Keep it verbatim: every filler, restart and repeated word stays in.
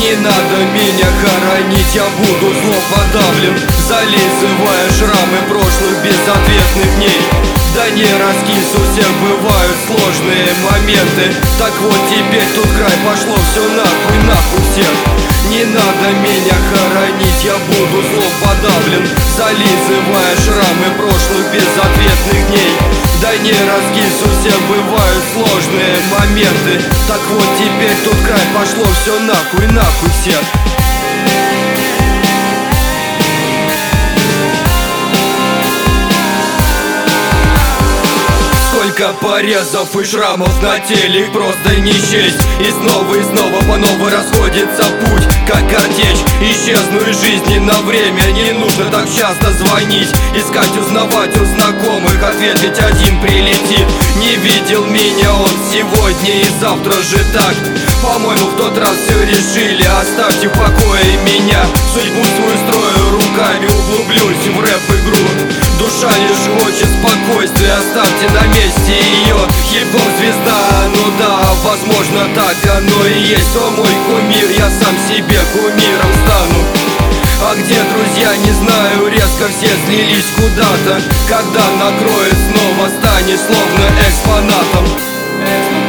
Не надо меня хоронить, я буду зло подавлен, зализывая шрамы прошлых безответных дней. Да не раскис, у всех бывают сложные моменты. Так вот теперь тут край, пошло все нахуй, нахуй всех. Не надо меня хоронить, я буду зло подавлен, зализывая шрамы прошлых безответных дней. Да не раскис, у всех бывают сложные моменты. Так вот теперь тут край, пошло все нахуй, нахуй всех. Сколько порезов и шрамов на теле, их просто не счесть. И снова и снова по новой расходится путь, как картечь. Исчезну из жизни на время, не нужно так часто звонить, искать, узнавать у знакомых, ответ ведь один прилетит. Не видел меня он сегодня и завтра же так. По-моему, в тот раз все решили, оставьте в покое меня. Судьбу свою строю руками, углублюсь в рэп-игру. Душа лишь хочет спокойствия, оставьте на месте ее. Хип-хоп звезда, ну да, возможно так оно и есть. О мой кумир, я сам себе кумиром стану. А где друзья, не знаю, резко все слились куда-то. Когда накроет, снова станешь словно экспонатом.